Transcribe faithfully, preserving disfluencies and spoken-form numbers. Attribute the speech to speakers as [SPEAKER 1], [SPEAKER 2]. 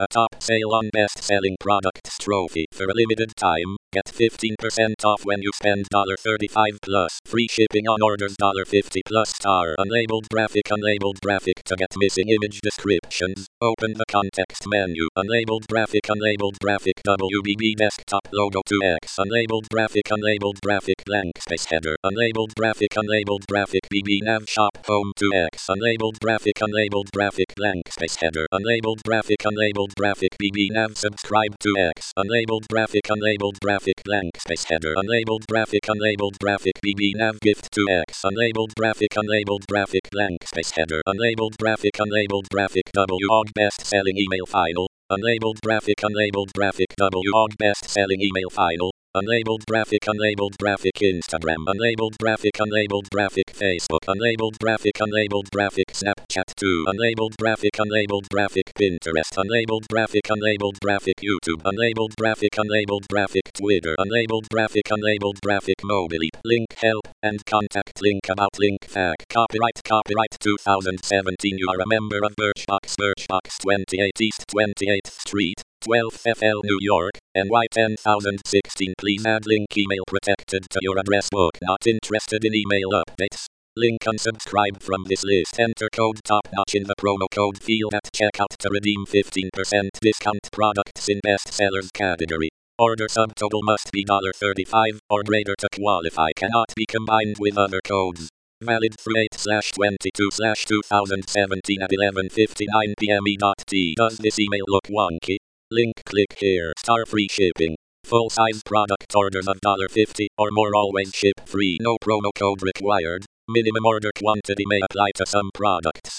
[SPEAKER 1] A top sale on best-selling products trophy. For a limited time, get fifteen percent off when you spend thirty-five dollars plus. Free shipping on orders fifty dollars plus star. Unlabeled graphic. Unlabeled graphic. To get missing image descriptions, open the context menu. Unlabeled graphic. Unlabeled graphic. W B B desktop logo two x. Unlabeled graphic. Unlabeled graphic. Blank space header. Unlabeled graphic. Unlabeled graphic. B B nav shop home two x. Unlabeled graphic. Unlabeled graphic. Blank space header. Unlabeled graphic. Unlabeled graphic. B B nav subscribe two x. Unlabeled graphic. Unlabeled graphic. Blank space header. Unlabeled graphic. Unlabeled graphic. B B nav gift two x. Unlabeled graphic. Unlabeled graphic. Blank space header. Unlabeled graphic. Unlabeled graphic. W O G best selling email final. Unlabeled graphic. Unlabeled graphic. W O G best selling email final. Unlabeled graphic. Unlabeled graphic. Instagram. Unlabeled graphic. Unlabeled graphic. Facebook. Unlabeled graphic. Unlabeled graphic. Snapchat two. Unlabeled graphic. Unlabeled graphic. Pinterest. Unlabeled graphic. Unlabeled graphic. YouTube. Unlabeled graphic. Unlabeled graphic. Twitter. Unlabeled graphic. Unlabeled graphic. Mobile. Link help and contact link about link fact. Copyright. Copyright two thousand seventeen. You are a member of Birchbox. Birchbox twenty-eight East twenty-eighth Street. twelfth F L New York, N Y ten thousand sixteen. Please add link email protected to your address book. Not interested in email updates? Link unsubscribe from this list. Enter code TOPNOTCH in the promo code field at checkout to redeem fifteen percent discount products in bestsellers category. Order subtotal must be thirty-five dollars or greater to qualify. Cannot be combined with other codes. Valid through eight twenty-two twenty seventeen at eleven fifty-nine p m E T. Does this email look wonky? Link click here. Star free shipping. Full size product orders of fifty dollars or more always ship free. No promo code required. Minimum order quantity may apply to some products.